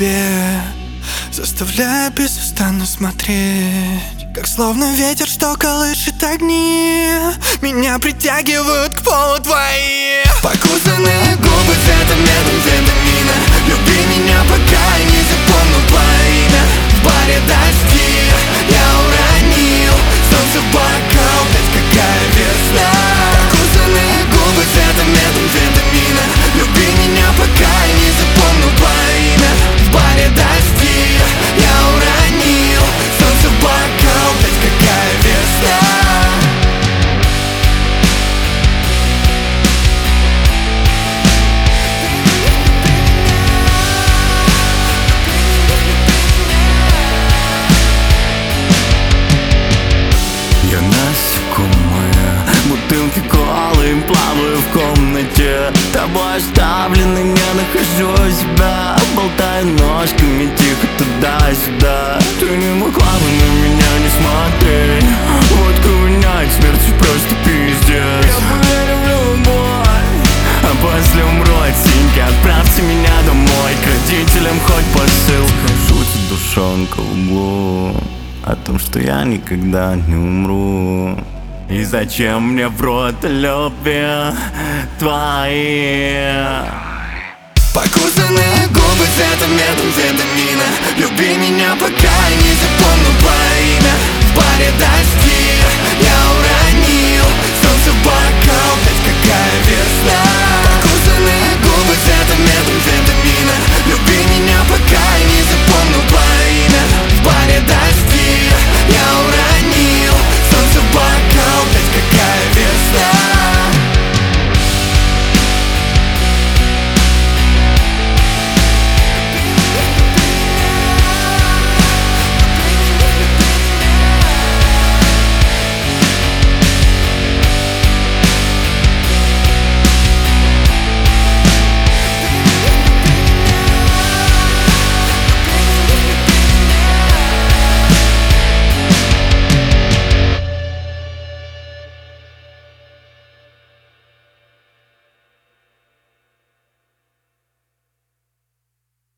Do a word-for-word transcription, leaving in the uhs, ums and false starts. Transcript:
тебе, заставляя безустанно смотреть, как словно ветер, что колышет огни, меня притягивают к полу твои покусанные губы цветом метамфетамина. Люби меня, пока я не запомнил твое имя. В баре дожди я уронил солнце в бокал, блять, какая весна. Покусанные губы цветом метамфетамина. Люби меня, пока я не запомнил твое имя. В баре дожди я уронил солнце в бокал, блять, какая весна. Я насекомое, бутылки колы, плаваю в комнате. Тобой оставленный, не нахожу себя. Болтаю ножками тихо туда-сюда. Ты не могла бы на меня не смотреть. Водку воняет, смерть просто пиздец. Я поверю в любовь, а после умру от синьки. Отправьте меня домой, к родителям хоть посылка. Шутит душонка в углу о том, что я никогда не умру. И зачем мне в рот любви твои? Покусанные губы цветом метамфетамина. Люби меня, пока я не запомнил твое имя. В баре дожди я уронил